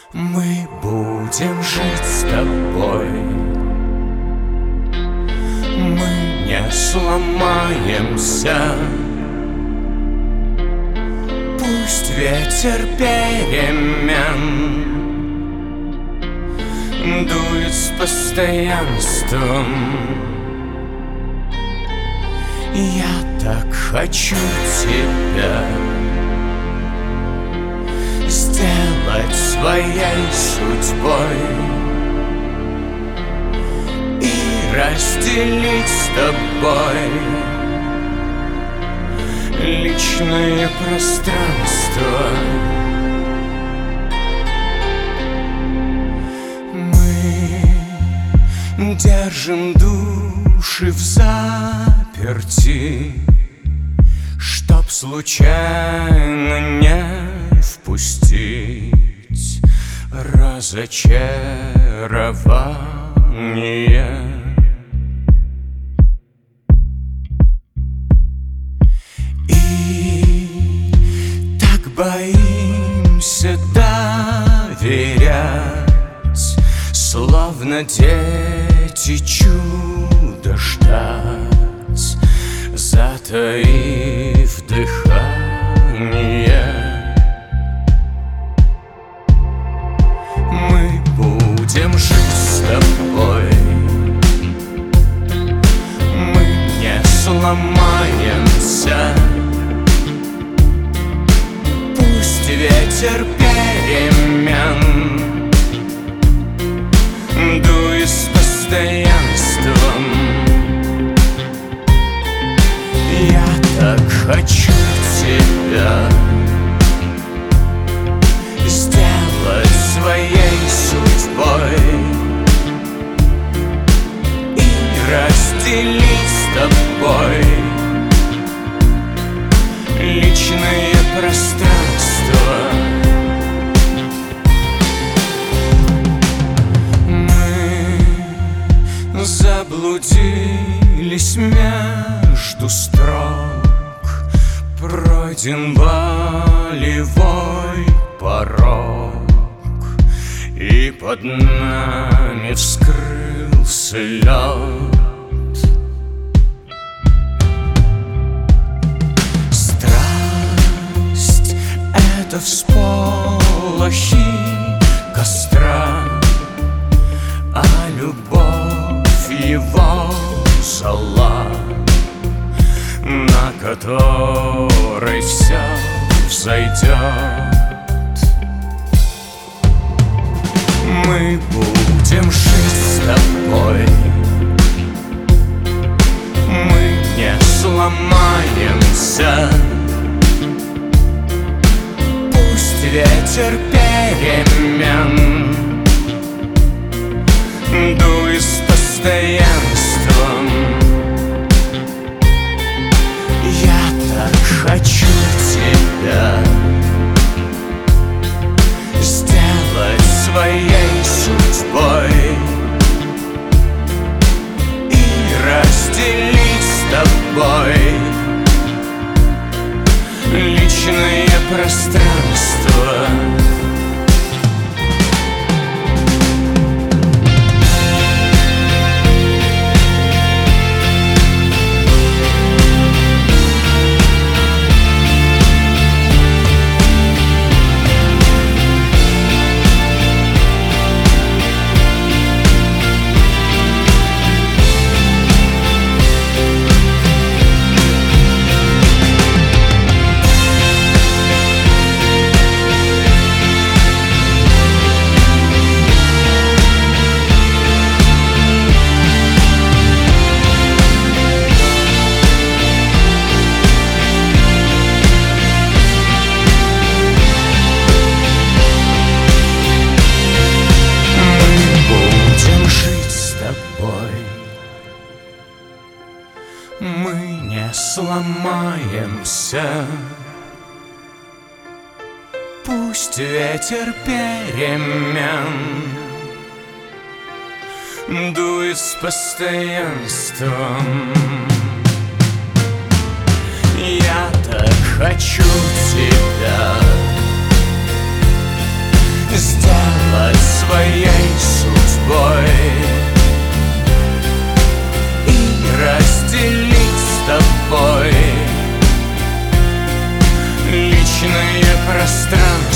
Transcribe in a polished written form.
Мы будем жить с тобой, мы не сломаемся. Пусть ветер перемен дует с постоянством. Я так хочу тебя сделать своей судьбой и разделить с тобой личное пространство. Мы держим души в заперти, чтоб случайно не впустить разочарование. И так боимся доверять, словно дети чудо ждать, затаив дыхание. Мы будем жить с тобой, мы не сломаемся. Пусть ветер перемен дует с постоянством. Я так хочу тебя сделать своей судьбой и разделить с тобой личное пространство. Мы заблудились между строк, пройден болевой порог, и под нами вскрылся лед. Страсть — это всполохи костра, а любовь его зола, на которой все взойдет. Мы будем жить с тобой, мы не сломаемся. Пусть ветер перемен дует с постоянством. Я так хочу тебя сделать своей судьбой и разделить с тобой личное пространство. Мы не сломаемся. Пусть ветер перемен дует с постоянством. Я так хочу тебя сделать твоей судьбой и разделить с тобой личное пространство.